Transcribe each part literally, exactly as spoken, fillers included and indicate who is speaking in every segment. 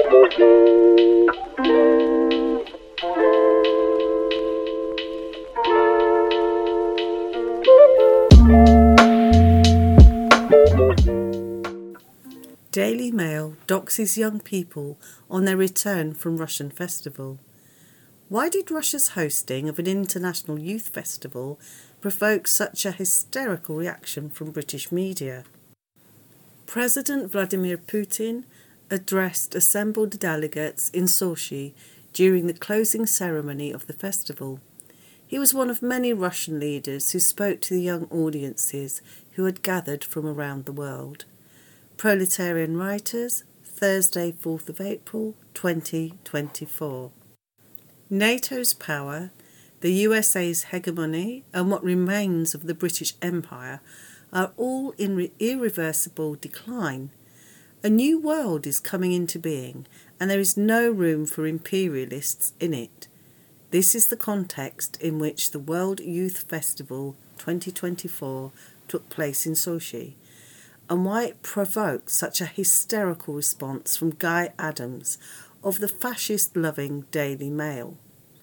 Speaker 1: Daily Mail doxes young people on their return from Russian festival. Why did Russia's hosting of an international youth festival provoke such a hysterical reaction from British media? President Vladimir Putin addressed assembled delegates in Sochi during the closing ceremony of the festival. He was one of many Russian leaders who spoke to the young audiences who had gathered from around the world. Proletarian Writers, Thursday, fourth of April, twenty twenty-four. NATO's power, the U S A's hegemony, and what remains of the British Empire are all in re- irreversible decline. A new world is coming into being, and there is no room for imperialists in it. This is the context in which the World Youth Festival twenty twenty-four took place in Sochi, and why it provoked such a hysterical response from Guy Adams of the fascist-loving Daily Mail.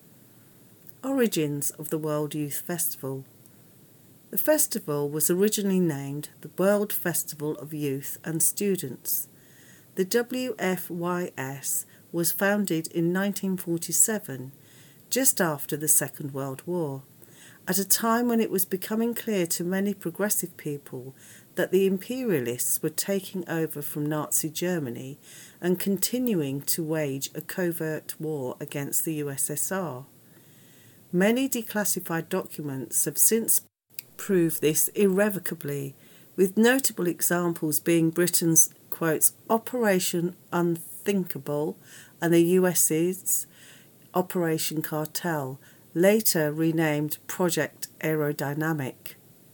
Speaker 1: Origins of the World Youth Festival. The festival was originally named the World Festival of Youth and Students. The W F Y S was founded in nineteen forty-seven, just after the Second World War, at a time when it was becoming clear to many progressive people that the imperialists were taking over from Nazi Germany and continuing to wage a covert war against the U S S R. Many declassified documents have since proved this irrevocably, with notable examples being Britain's, quotes, Operation Unthinkable and the US's Operation Cartel, later renamed Project Aerodynamic.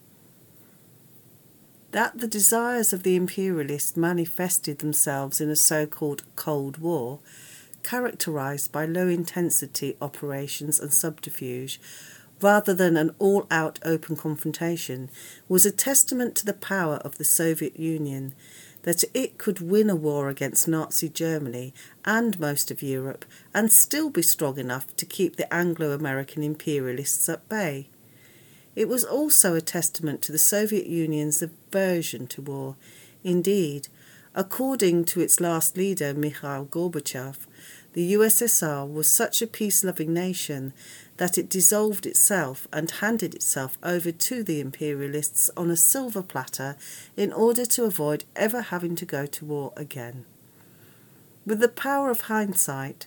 Speaker 1: That the desires of the imperialists manifested themselves in a so-called Cold War, characterised by low-intensity operations and subterfuge, rather than an all-out open confrontation, was a testament to the power of the Soviet Union, that it could win a war against Nazi Germany and most of Europe and still be strong enough to keep the Anglo-American imperialists at bay. It was also a testament to the Soviet Union's aversion to war. Indeed, according to its last leader, Mikhail Gorbachev, the U S S R was such a peace-loving nation that it dissolved itself and handed itself over to the imperialists on a silver platter in order to avoid ever having to go to war again. With the power of hindsight,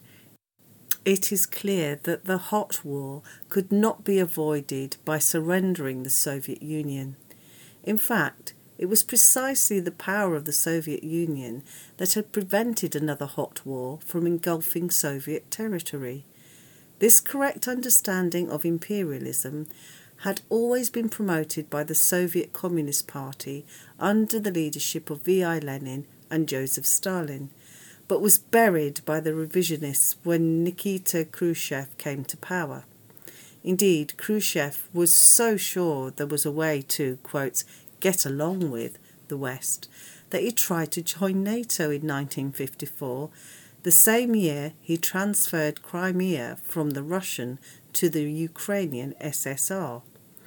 Speaker 1: it is clear that the hot war could not be avoided by surrendering the Soviet Union. In fact, it was precisely the power of the Soviet Union that had prevented another hot war from engulfing Soviet territory. This correct understanding of imperialism had always been promoted by the Soviet Communist Party under the leadership of V I Lenin and Joseph Stalin, but was buried by the revisionists when Nikita Khrushchev came to power. Indeed, Khrushchev was so sure there was a way to, quote, get along with the West, that he tried to join NATO in nineteen fifty-four, the same year he transferred Crimea from the Russian to the Ukrainian S S R.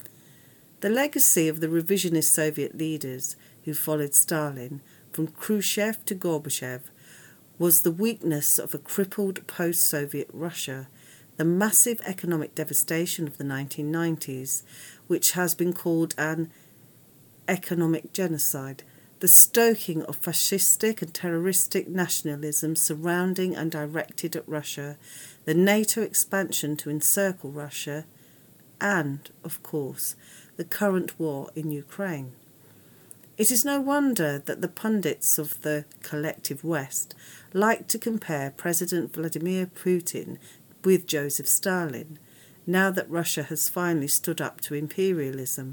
Speaker 1: The legacy of the revisionist Soviet leaders who followed Stalin, from Khrushchev to Gorbachev, was the weakness of a crippled post-Soviet Russia, the massive economic devastation of the nineteen nineties, which has been called an economic genocide, the stoking of fascistic and terroristic nationalism surrounding and directed at Russia, the NATO expansion to encircle Russia, and, of course, the current war in Ukraine. It is no wonder that the pundits of the collective West like to compare President Vladimir Putin with Joseph Stalin, now that Russia has finally stood up to imperialism.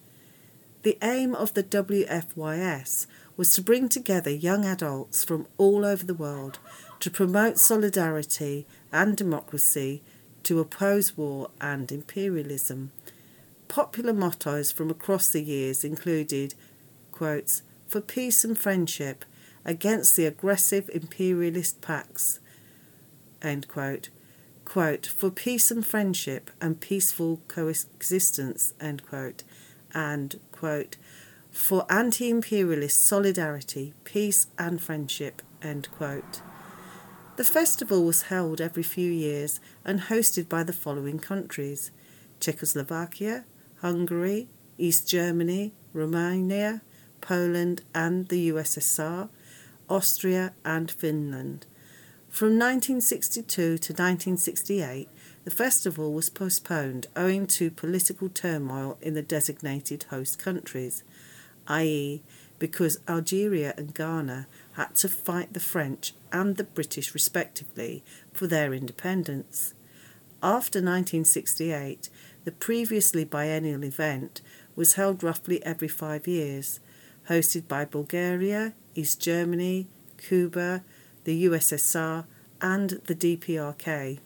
Speaker 1: The aim of the W F Y S was to bring together young adults from all over the world to promote solidarity and democracy, to oppose war and imperialism. Popular mottos from across the years included, quotes, for peace and friendship, against the aggressive imperialist pacts, end quote. Quote, for peace and friendship and peaceful coexistence, end quote, and, quote, for anti-imperialist solidarity, peace and friendship, end quote. The festival was held every few years and hosted by the following countries: Czechoslovakia, Hungary, East Germany, Romania, Poland and the U S S R, Austria and Finland. From nineteen sixty-two to nineteen sixty-eight, the festival was postponed owing to political turmoil in the designated host countries, that is, because Algeria and Ghana had to fight the French and the British respectively for their independence. After nineteen sixty-eight, the previously biennial event was held roughly every five years, hosted by Bulgaria, East Germany, Cuba, the U S S R and the D P R K.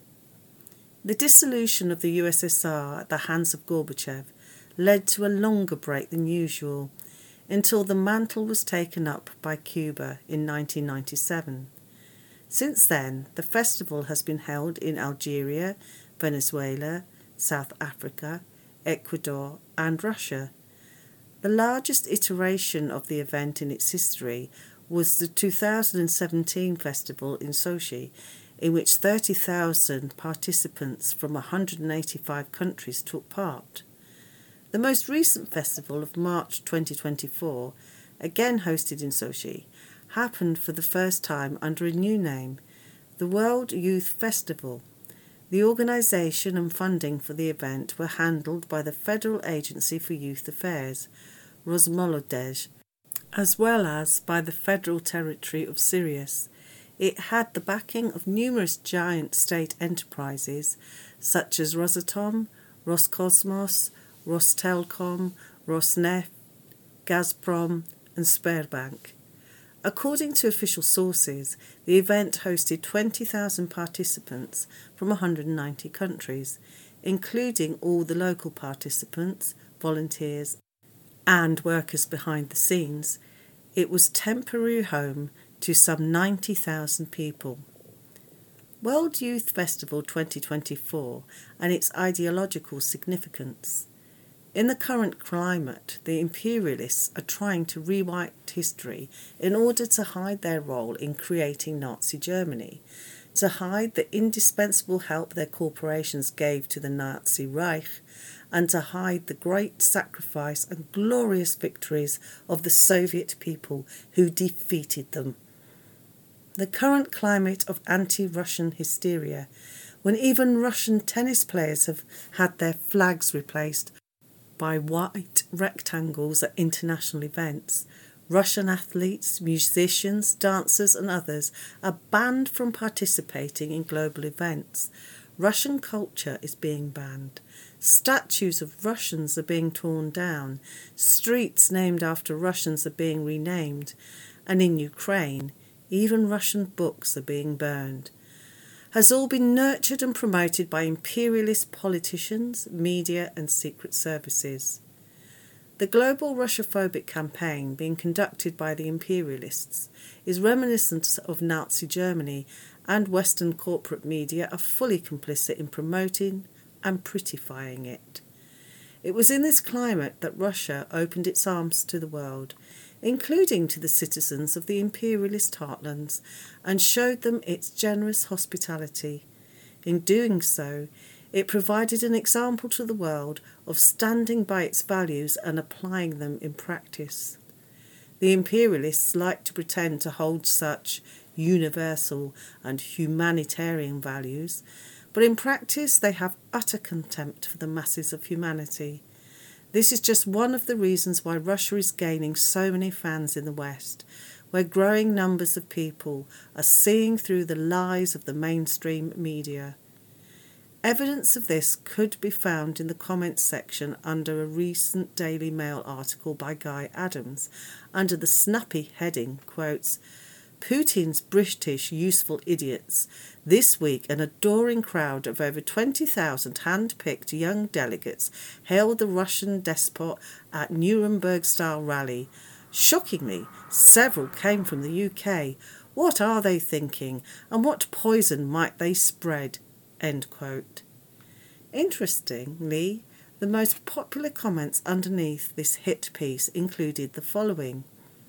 Speaker 1: The dissolution of the U S S R at the hands of Gorbachev led to a longer break than usual, until the mantle was taken up by Cuba in nineteen ninety-seven. Since then, the festival has been held in Algeria, Venezuela, South Africa, Ecuador and Russia. The largest iteration of the event in its history was the two thousand seventeen festival in Sochi, in which thirty thousand participants from one hundred eighty-five countries took part. The most recent festival of March twenty twenty-four, again hosted in Sochi, happened for the first time under a new name, the World Youth Festival. The organisation and funding for the event were handled by the Federal Agency for Youth Affairs, Rosmolodej, as well as by the Federal Territory of Sirius. It had the backing of numerous giant state enterprises such as Rosatom, Roscosmos, Rostelcom, Rosneft, Gazprom and Sberbank. According to official sources, the event hosted twenty thousand participants from one hundred ninety countries, including all the local participants, volunteers and workers behind the scenes. It was temporary home to some ninety thousand people. World Youth Festival twenty twenty-four and its ideological significance. In the current climate, the imperialists are trying to rewrite history in order to hide their role in creating Nazi Germany, to hide the indispensable help their corporations gave to the Nazi Reich, and to hide the great sacrifice and glorious victories of the Soviet people who defeated them. The current climate of anti-Russian hysteria, when even Russian tennis players have had their flags replaced by white rectangles at international events, Russian athletes, musicians, dancers and others are banned from participating in global events. Russian culture is being banned. Statues of Russians are being torn down. Streets named after Russians are being renamed. And in Ukraine, even Russian books are being burned. Has all been nurtured and promoted by imperialist politicians, media and secret services. The global Russophobic campaign being conducted by the imperialists is reminiscent of Nazi Germany, and Western corporate media are fully complicit in promoting and prettifying it. It was in this climate that Russia opened its arms to the world, including to the citizens of the imperialist heartlands, and showed them its generous hospitality. In doing so, it provided an example to the world of standing by its values and applying them in practice. The imperialists like to pretend to hold such universal and humanitarian values, but in practice they have utter contempt for the masses of humanity. This is just one of the reasons why Russia is gaining so many fans in the West, where growing numbers of people are seeing through the lies of the mainstream media. Evidence of this could be found in the comments section under a recent Daily Mail article by Guy Adams, under the snappy heading, quotes, Putin's British useful idiots. This week, an adoring crowd of over twenty thousand hand-picked young delegates hailed the Russian despot at Nuremberg-style rally. Shockingly, several came from the U K. What are they thinking, and what poison might they spread?" End quote. Interestingly, the most popular comments underneath this hit piece included the following: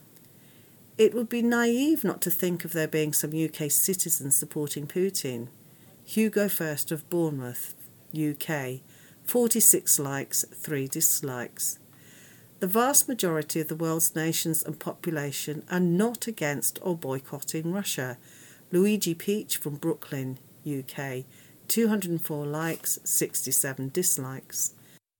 Speaker 1: "It would be naive not to think of there being some U K citizens supporting Putin." Hugo First of Bournemouth, U K, forty-six likes, three dislikes. "The vast majority of the world's nations and population are not against or boycotting Russia." Luigi Peach from Brooklyn, U K, two hundred four likes, sixty-seven dislikes.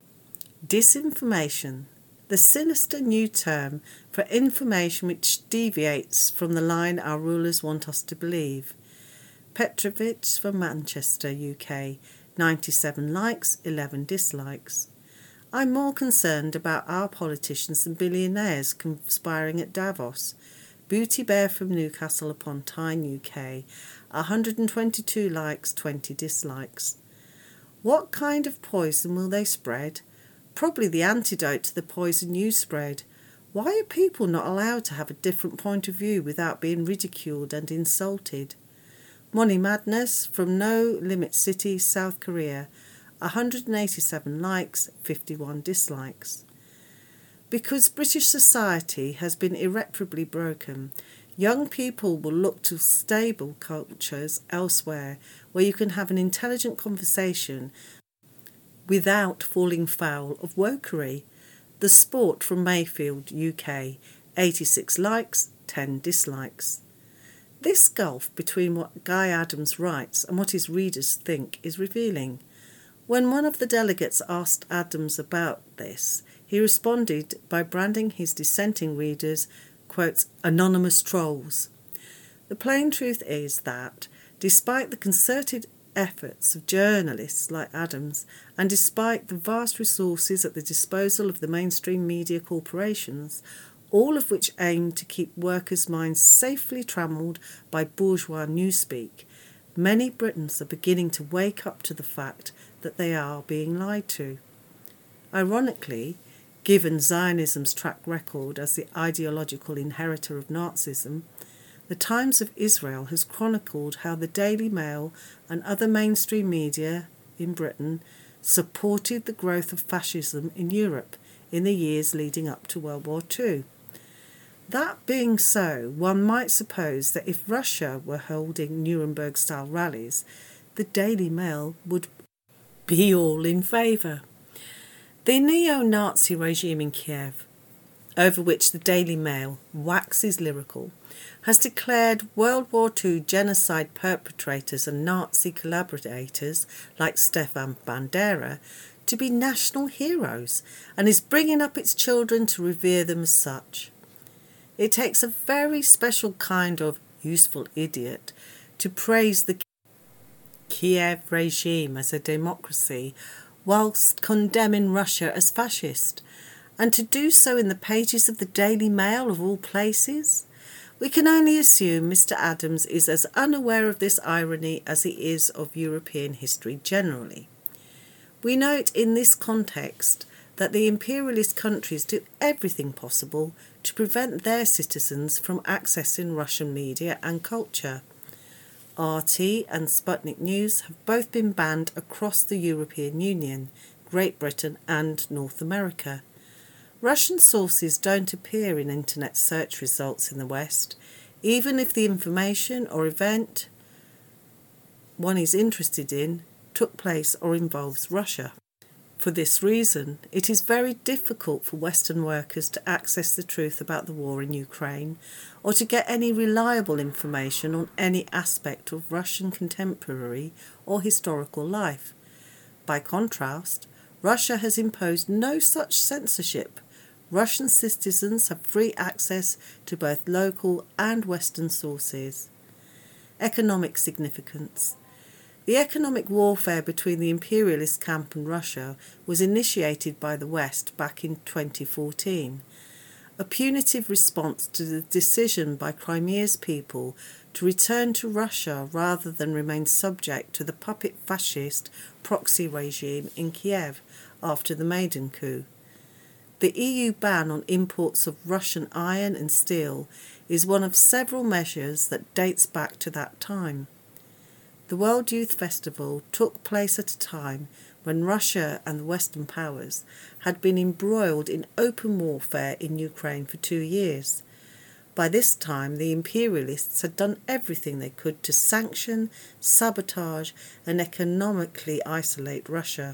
Speaker 1: Disinformation, the sinister new term for information which deviates from the line our rulers want us to believe. Petrovich from Manchester, U K, ninety-seven likes, eleven dislikes. "I'm more concerned about our politicians than billionaires conspiring at Davos." Booty Bear from Newcastle upon Tyne, U K, one hundred twenty-two likes, twenty dislikes. "What kind of poison will they spread? Probably the antidote to the poison you spread. Why are people not allowed to have a different point of view without being ridiculed and insulted?" Money Madness from No Limit City, South Korea, one hundred eighty-seven likes, fifty-one dislikes. "Because British society has been irreparably broken, young people will look to stable cultures elsewhere where you can have an intelligent conversation without falling foul of wokery." The Sport from Mayfield, U K, eighty-six likes, ten dislikes. This gulf between what Guy Adams writes and what his readers think is revealing. When one of the delegates asked Adams about this, he responded by branding his dissenting readers, quotes, "anonymous trolls." The plain truth is that, despite the concerted efforts of journalists like Adams, and despite the vast resources at the disposal of the mainstream media corporations, all of which aim to keep workers' minds safely trammelled by bourgeois newspeak, many Britons are beginning to wake up to the fact that they are being lied to. Ironically, given Zionism's track record as the ideological inheritor of Nazism, the Times of Israel has chronicled how the Daily Mail and other mainstream media in Britain supported the growth of fascism in Europe in the years leading up to World War Two. That being so, one might suppose that if Russia were holding Nuremberg-style rallies, the Daily Mail would be all in favour. The neo-Nazi regime in Kiev, over which the Daily Mail waxes lyrical, has declared World War Two genocide perpetrators and Nazi collaborators like Stefan Bandera to be national heroes and is bringing up its children to revere them as such. It takes a very special kind of useful idiot to praise the Kiev regime as a democracy whilst condemning Russia as fascist, and to do so in the pages of the Daily Mail of all places. We can only assume Mister Adams is as unaware of this irony as he is of European history generally. We note in this context that the imperialist countries do everything possible to prevent their citizens from accessing Russian media and culture. R T and Sputnik News have both been banned across the European Union, Great Britain and North America. Russian sources don't appear in internet search results in the West, even if the information or event one is interested in took place or involves Russia. For this reason, it is very difficult for Western workers to access the truth about the war in Ukraine or to get any reliable information on any aspect of Russian contemporary or historical life. By contrast, Russia has imposed no such censorship. Russian citizens have free access to both local and Western sources. Economic significance. The economic warfare between the imperialist camp and Russia was initiated by the West back in twenty fourteen, a punitive response to the decision by Crimea's people to return to Russia rather than remain subject to the puppet fascist proxy regime in Kiev after the Maidan coup. The E U ban on imports of Russian iron and steel is one of several measures that dates back to that time. The World Youth Festival took place at a time when Russia and the Western powers had been embroiled in open warfare in Ukraine for two years. By this time, the imperialists had done everything they could to sanction, sabotage, and economically isolate Russia.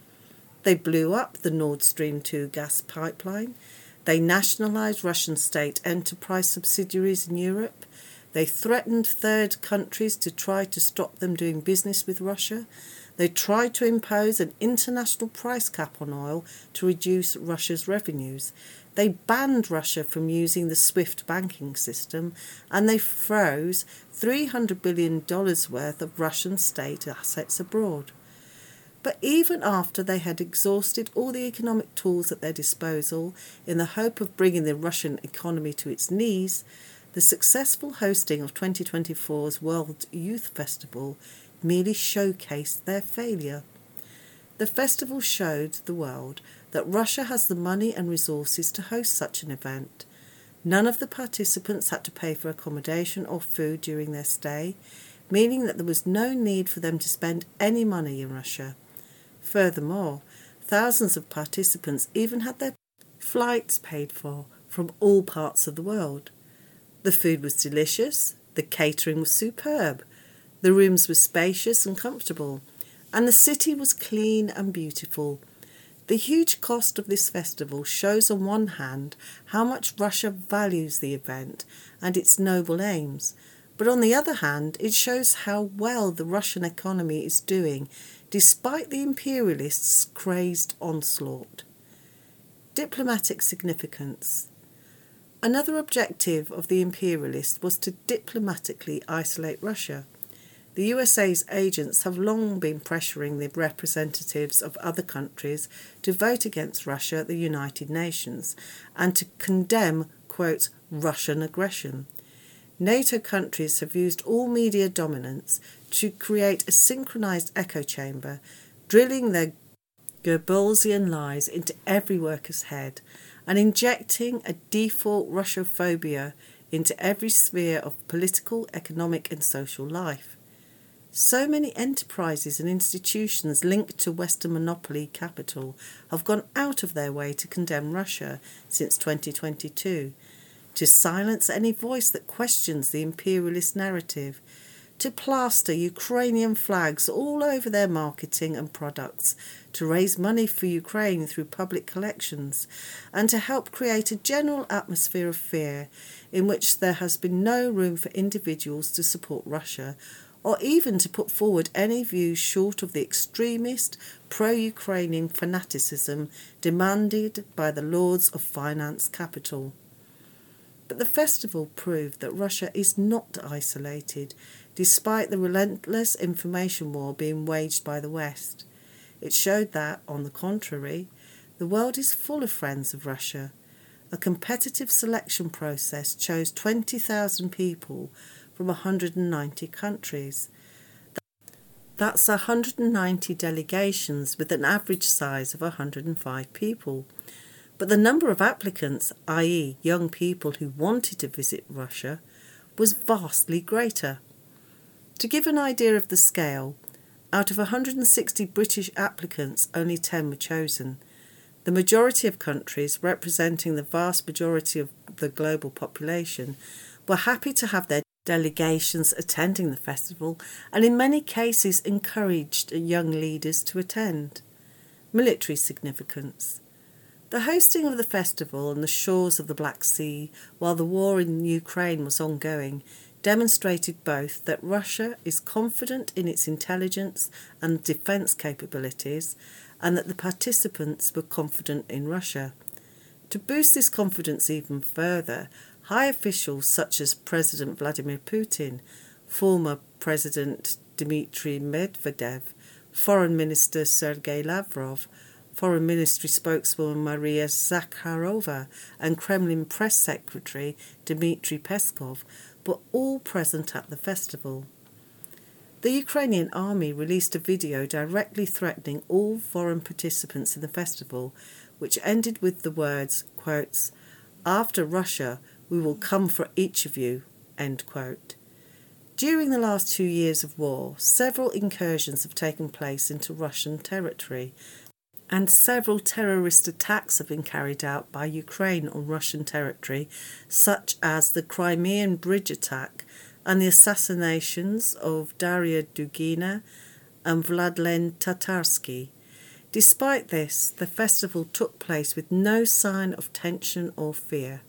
Speaker 1: They blew up the Nord Stream two gas pipeline. They nationalised Russian state enterprise subsidiaries in Europe. They threatened third countries to try to stop them doing business with Russia. They tried to impose an international price cap on oil to reduce Russia's revenues. They banned Russia from using the SWIFT banking system, and they froze three hundred billion dollars worth of Russian state assets abroad. But even after they had exhausted all the economic tools at their disposal in the hope of bringing the Russian economy to its knees, the successful hosting of twenty twenty-four's World Youth Festival merely showcased their failure. The festival showed the world that Russia has the money and resources to host such an event. None of the participants had to pay for accommodation or food during their stay, meaning that there was no need for them to spend any money in Russia. Furthermore, thousands of participants even had their flights paid for from all parts of the world. The food was delicious, the catering was superb, the rooms were spacious and comfortable, and the city was clean and beautiful. The huge cost of this festival shows on one hand how much Russia values the event and its noble aims, but on the other hand it shows how well the Russian economy is doing despite the imperialists' crazed onslaught. Diplomatic significance. Another objective of the imperialists was to diplomatically isolate Russia. The U S A's agents have long been pressuring the representatives of other countries to vote against Russia at the United Nations and to condemn, quote, Russian aggression. NATO countries have used all media dominance to create a synchronised echo chamber, drilling their Goebbelsian lies into every worker's head and injecting a default Russophobia into every sphere of political, economic and social life. So many enterprises and institutions linked to Western monopoly capital have gone out of their way to condemn Russia since twenty twenty-two, to silence any voice that questions the imperialist narrative, to plaster Ukrainian flags all over their marketing and products, to raise money for Ukraine through public collections, and to help create a general atmosphere of fear in which there has been no room for individuals to support Russia, or even to put forward any views short of the extremist, pro-Ukrainian fanaticism demanded by the lords of finance capital. But the festival proved that Russia is not isolated, despite the relentless information war being waged by the West. It showed that, on the contrary, the world is full of friends of Russia. A competitive selection process chose twenty thousand people from one hundred ninety countries. That's one hundred ninety delegations with an average size of one hundred five people. But the number of applicants, that is young people who wanted to visit Russia, was vastly greater. To give an idea of the scale, out of one hundred sixty British applicants, only ten were chosen. The majority of countries, representing the vast majority of the global population, were happy to have their delegations attending the festival and in many cases encouraged young leaders to attend. Military significance. The hosting of the festival on the shores of the Black Sea while the war in Ukraine was ongoing demonstrated both that Russia is confident in its intelligence and defence capabilities and that the participants were confident in Russia. To boost this confidence even further, high officials such as President Vladimir Putin, former President Dmitry Medvedev, Foreign Minister Sergei Lavrov, Foreign Ministry spokeswoman Maria Zakharova and Kremlin Press Secretary Dmitry Peskov were all present at the festival. The Ukrainian army released a video directly threatening all foreign participants in the festival, which ended with the words, quotes, "After Russia, we will come for each of you," end quote. During the last two years of war, several incursions have taken place into Russian territory, and several terrorist attacks have been carried out by Ukraine on Russian territory, such as the Crimean bridge attack and the assassinations of Daria Dugina and Vladlen Tatarsky. Despite this, the festival took place with no sign of tension or fear.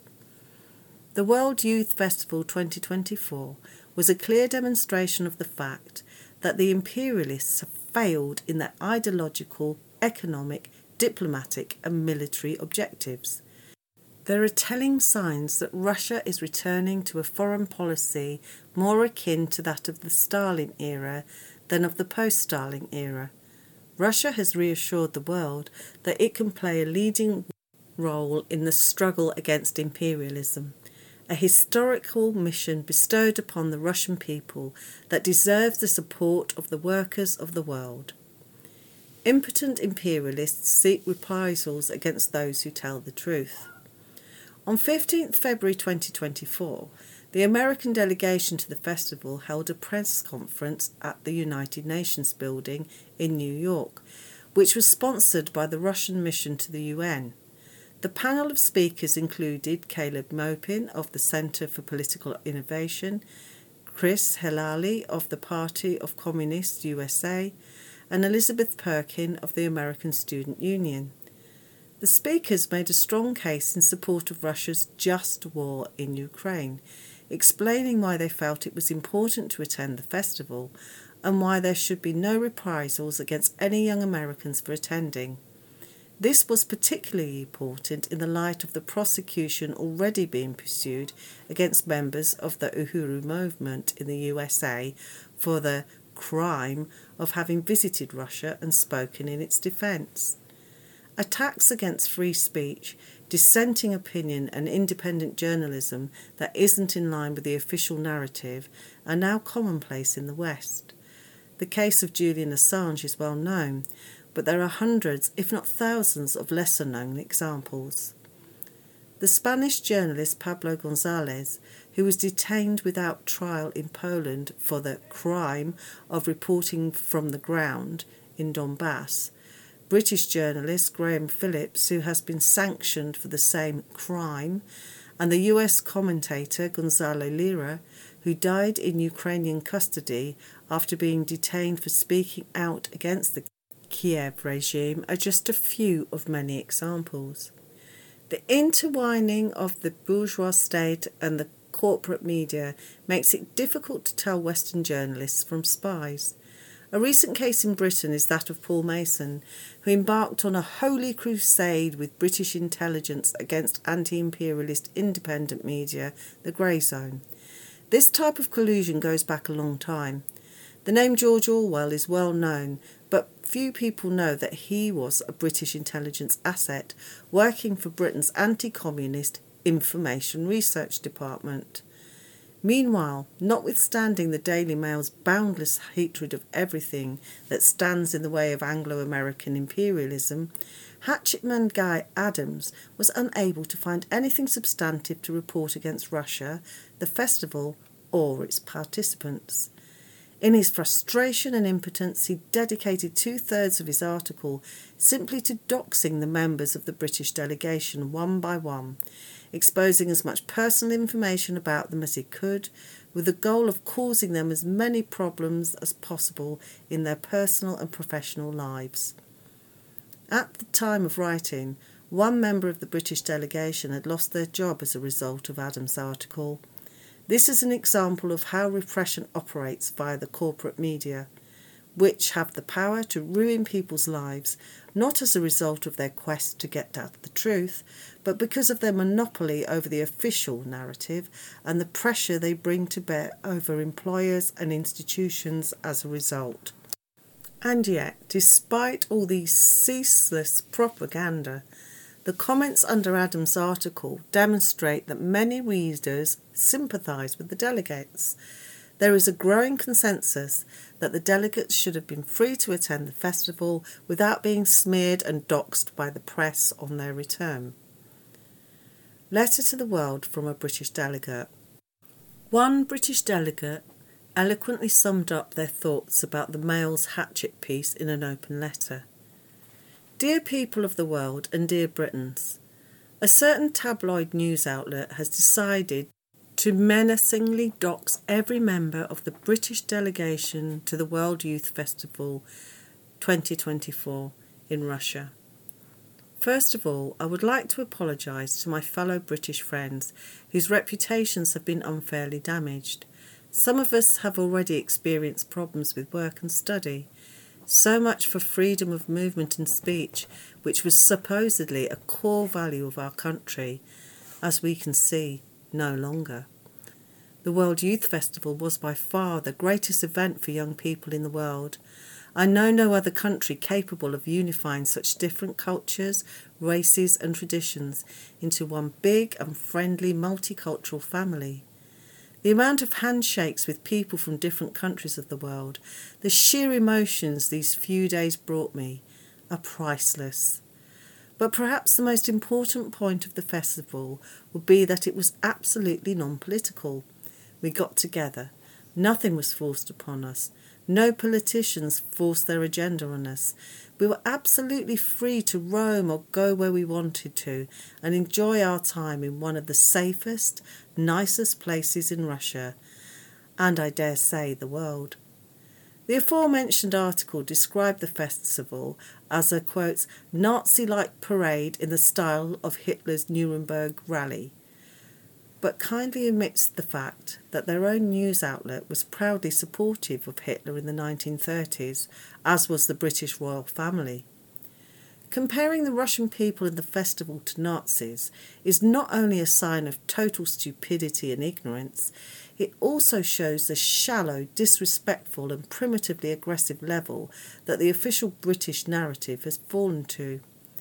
Speaker 1: The World Youth Festival twenty twenty-four was a clear demonstration of the fact that the imperialists have failed in their ideological, economic, diplomatic and military objectives. There are telling signs that Russia is returning to a foreign policy more akin to that of the Stalin era than of the post-Stalin era. Russia has reassured the world that it can play a leading role in the struggle against imperialism, a historical mission bestowed upon the Russian people that deserves the support of the workers of the world. Impotent imperialists seek reprisals against those who tell the truth. On fifteenth February twenty twenty-four, the American delegation to the festival held a press conference at the United Nations building in New York, which was sponsored by the Russian mission to the U N. The panel of speakers included Caleb Mopin of the Center for Political Innovation, Chris Helali of the Party of Communists U S A, and Elizabeth Perkin of the American Student Union. The speakers made a strong case in support of Russia's just war in Ukraine, explaining why they felt it was important to attend the festival and why there should be no reprisals against any young Americans for attending. This was particularly important in the light of the prosecution already being pursued against members of the Uhuru movement in the U S A for the crime of having visited Russia and spoken in its defence. Attacks against free speech, dissenting opinion and independent journalism that isn't in line with the official narrative are now commonplace in the West. The case of Julian Assange is well known, but there are hundreds, if not thousands, of lesser-known examples. The Spanish journalist Pablo González, who was detained without trial in Poland for the crime of reporting from the ground in Donbass, British journalist Graham Phillips, who has been sanctioned for the same crime, and the U S commentator Gonzalo Lira, who died in Ukrainian custody after being detained for speaking out against the Kiev regime, are just a few of many examples. The intertwining of the bourgeois state and the corporate media makes it difficult to tell Western journalists from spies. A recent case in Britain is that of Paul Mason, who embarked on a holy crusade with British intelligence against anti-imperialist independent media, the Grey Zone. This type of collusion goes back a long time. The name George Orwell is well known, but few people know that he was a British intelligence asset working for Britain's anti-communist Information Research Department. Meanwhile, notwithstanding the Daily Mail's boundless hatred of everything that stands in the way of Anglo-American imperialism, hatchetman Guy Adams was unable to find anything substantive to report against Russia, the festival, or its participants. In his frustration and impotence, he dedicated two-thirds of his article simply to doxing the members of the British delegation one by one, exposing as much personal information about them as he could, with the goal of causing them as many problems as possible in their personal and professional lives. At the time of writing, one member of the British delegation had lost their job as a result of Adams' article. This is an example of how repression operates via the corporate media, which have the power to ruin people's lives, not as a result of their quest to get at the truth, but because of their monopoly over the official narrative and the pressure they bring to bear over employers and institutions as a result. And yet, despite all these ceaseless propaganda, the comments under Adams' article demonstrate that many readers sympathise with the delegates. There is a growing consensus that the delegates should have been free to attend the festival without being smeared and doxed by the press on their return. Letter to the World from a British delegate. One British delegate eloquently summed up their thoughts about the Mail's hatchet piece in an open letter. Dear people of the world and dear Britons, a certain tabloid news outlet has decided to menacingly dox every member of the British delegation to the World Youth Festival twenty twenty-four in Russia. First of all, I would like to apologise to my fellow British friends whose reputations have been unfairly damaged. Some of us have already experienced problems with work and study. So much for freedom of movement and speech, which was supposedly a core value of our country, as we can see, no longer. The World Youth Festival was by far the greatest event for young people in the world. I know no other country capable of unifying such different cultures, races and traditions into one big and friendly multicultural family. The amount of handshakes with people from different countries of the world, the sheer emotions these few days brought me, are priceless. But perhaps the most important point of the festival would be that it was absolutely non-political. We got together. Nothing was forced upon us. No politicians forced their agenda on us. We were absolutely free to roam or go where we wanted to and enjoy our time in one of the safest, nicest places in Russia, and I dare say the world. The aforementioned article described the festival as a, quote, Nazi-like parade in the style of Hitler's Nuremberg rally, but kindly omits the fact that their own news outlet was proudly supportive of Hitler in the nineteen thirties, as was the British royal family. Comparing the Russian people in the festival to Nazis is not only a sign of total stupidity and ignorance, it also shows the shallow, disrespectful and primitively aggressive level that the official British narrative has fallen to.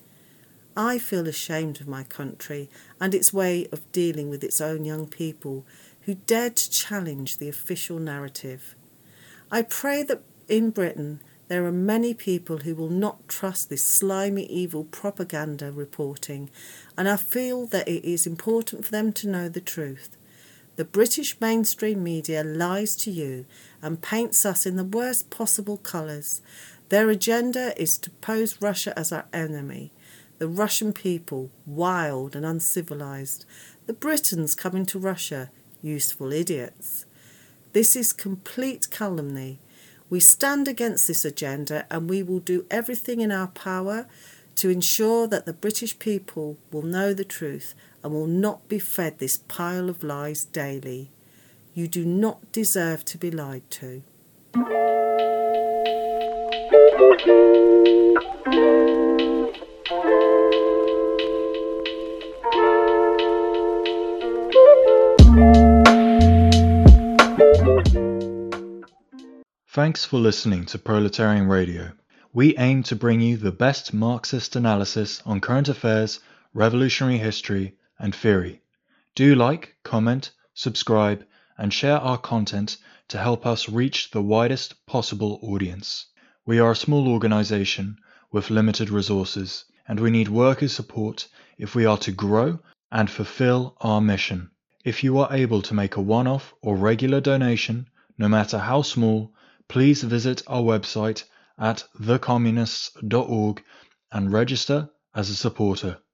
Speaker 1: I feel ashamed of my country and its way of dealing with its own young people who dared to challenge the official narrative. I pray that in Britain there are many people who will not trust this slimy, evil propaganda reporting, and I feel that it is important for them to know the truth. The British mainstream media lies to you and paints us in the worst possible colours. Their agenda is to pose Russia as our enemy. The Russian people, wild and uncivilised. The Britons coming to Russia, useful idiots. This is complete calumny. We stand against this agenda and we will do everything in our power to ensure that the British people will know the truth and will not be fed this pile of lies daily. You do not deserve to be lied to.
Speaker 2: Thanks for listening to Proletarian Radio. We aim to bring you the best Marxist analysis on current affairs, revolutionary history, and theory. Do like, comment, subscribe, and share our content to help us reach the widest possible audience. We are a small organization with limited resources, and we need worker support if we are to grow and fulfill our mission. If you are able to make a one-off or regular donation, no matter how small, please visit our website at the communists dot org and register as a supporter.